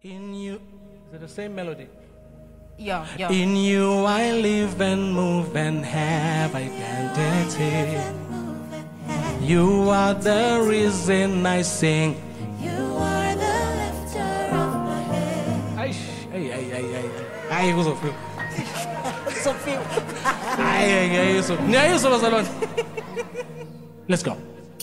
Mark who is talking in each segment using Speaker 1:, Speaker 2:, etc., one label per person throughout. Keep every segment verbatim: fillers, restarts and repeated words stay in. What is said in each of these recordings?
Speaker 1: In you, is it the same melody?
Speaker 2: Yeah, yeah.
Speaker 1: In you I live and move and have identity. You are the reason I sing.
Speaker 3: You are the lifter of my head.
Speaker 1: Ay, ay, ay, ay, ay. Ay, ko so feel.
Speaker 2: So feel.
Speaker 1: Ay, ay, ay, so. Niya so salon. Let's go.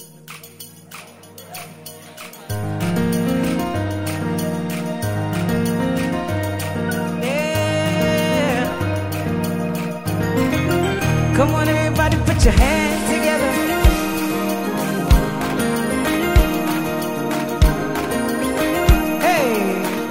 Speaker 2: Come on, everybody, put your hands together. Hey,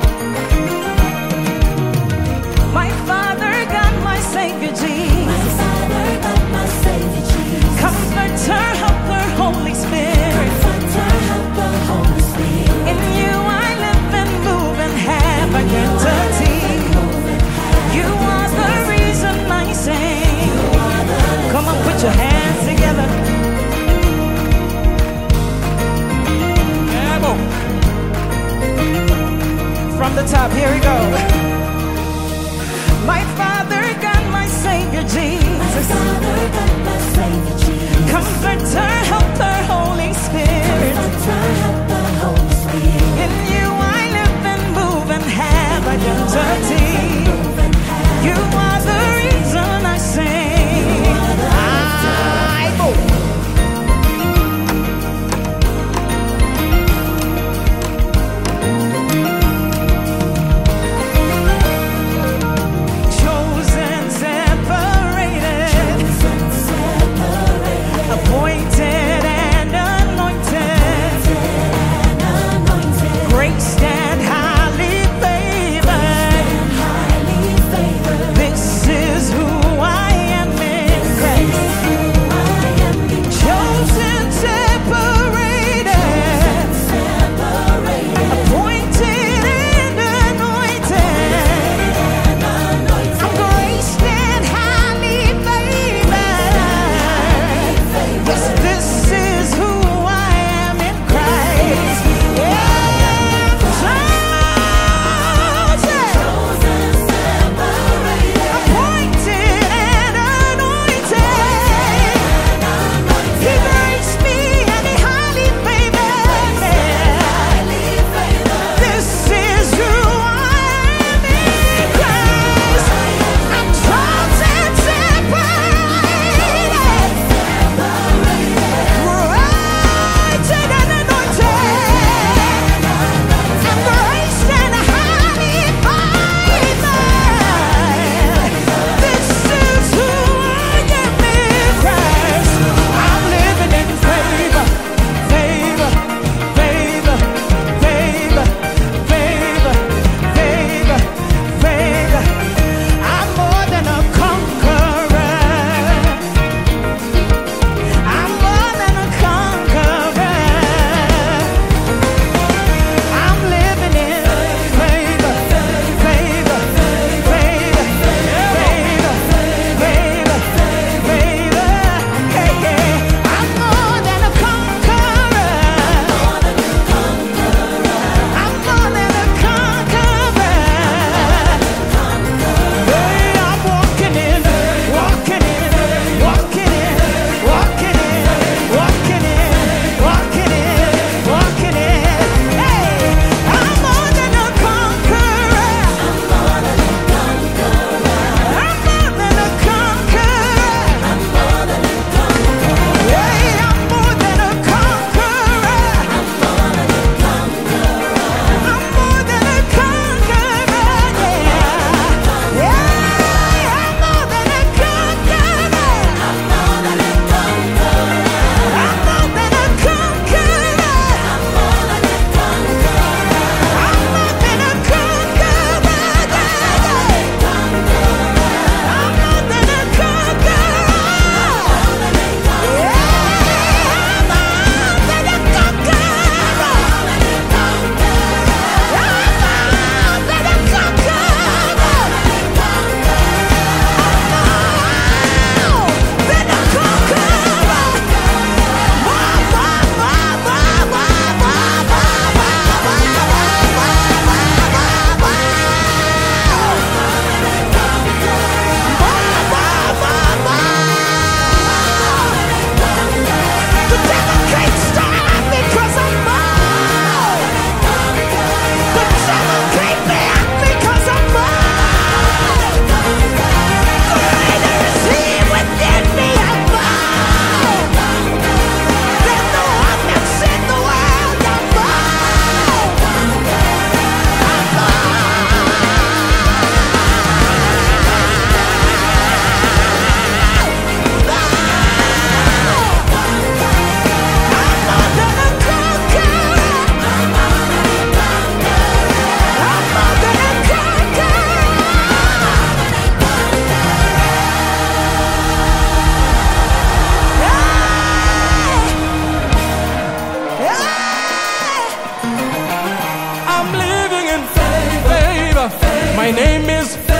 Speaker 2: my Father, God, my Savior, Jesus.
Speaker 3: My Father, God, my Savior, Jesus.
Speaker 2: Comforter, Helper, Holy Spirit.
Speaker 3: Comforter, Helper, Holy Spirit.
Speaker 2: In you I live and move and have identity. You are the reason I sing. Come on, put your hands together.
Speaker 1: Yeah, go.
Speaker 2: From the top, here we go. My Father, God, my Savior, Jesus.
Speaker 3: My Father, God, my Savior, Jesus.
Speaker 2: Comforter, Helper, Holy Spirit.
Speaker 3: Comforter, Helper, Holy Spirit.
Speaker 2: In you I live and move and have identity. You are the reason I sing. I go. Chosen, separated.
Speaker 1: My name is